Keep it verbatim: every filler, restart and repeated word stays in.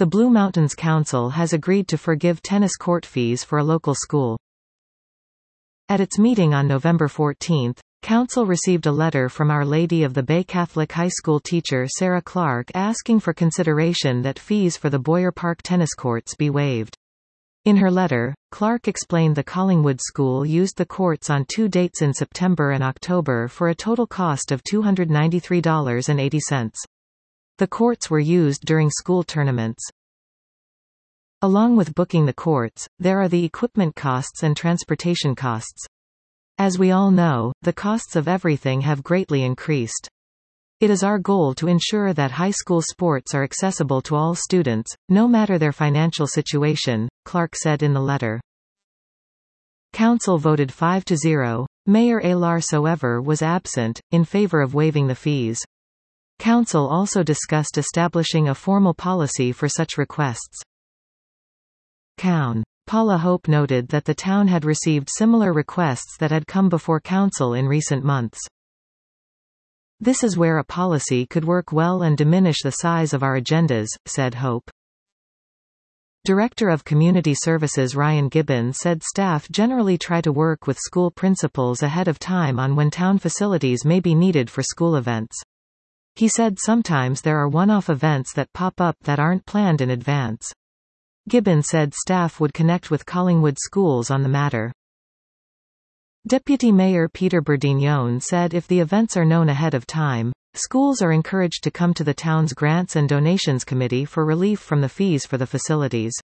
The Blue Mountains Council has agreed to forgive tennis court fees for a local school. At its meeting on November fourteenth, Council received a letter from Our Lady of the Bay Catholic High School teacher Sarah Clark asking for consideration that fees for the Boyer Park tennis courts be waived. In her letter, Clark explained the Collingwood School used the courts on two dates in September and October for a total cost of two hundred ninety-three dollars and eighty cents. The courts were used during school tournaments. Along with booking the courts, there are the equipment costs and transportation costs. As we all know, the costs of everything have greatly increased. It is our goal to ensure that high school sports are accessible to all students, no matter their financial situation, Clark said in the letter. Council voted five to zero. Mayor Alar Soever was absent, in favor of waiving the fees. Council also discussed establishing a formal policy for such requests. Coun. Paula Hope noted that the town had received similar requests that had come before Council in recent months. This is where a policy could work well and diminish the size of our agendas, said Hope. Director of Community Services Ryan Gibbon said staff generally try to work with school principals ahead of time on when town facilities may be needed for school events. He said sometimes there are one-off events that pop up that aren't planned in advance. Gibbon said staff would connect with Collingwood schools on the matter. Deputy Mayor Peter Bourdignon said if the events are known ahead of time, schools are encouraged to come to the town's Grants and Donations Committee for relief from the fees for the facilities.